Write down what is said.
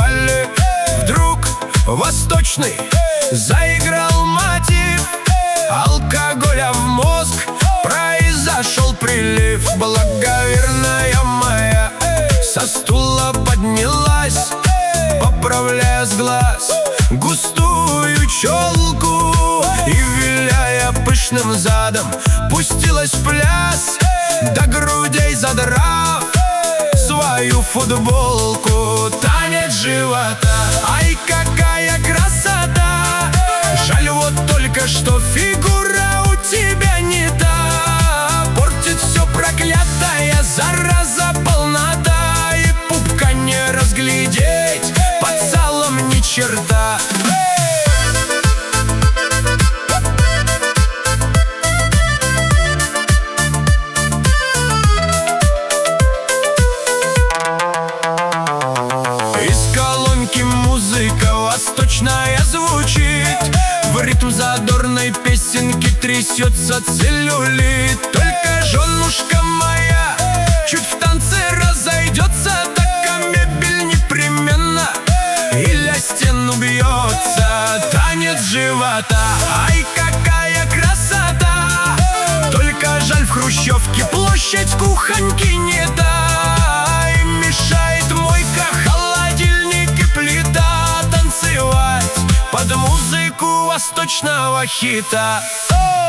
танцевали. Вдруг восточный заиграл мотив, алкоголя в мозг произошел прилив. Благоверная моя со стула поднялась, поправляя с глаз густую челку, и, виляя пышным задом, пустилась в пляс, до грудей задрав свою футболку. Танец живота, ай, какая красота! Жаль вот только, что фигура у тебя не та. Портит все проклятая зараза полнота, и пупка не разглядеть под салом ни черта. Музыка восточная звучит, в ритм задорной песенки трясется целлюлит. Только женушка моя чуть в танце разойдется, так а мебель непременно или о стену бьется. Танец живота, ай, какая красота! Только жаль, в хрущевке площадь кухоньки не та, и мешает мойка, холодильник и плита танцевать под музыку восточного хита.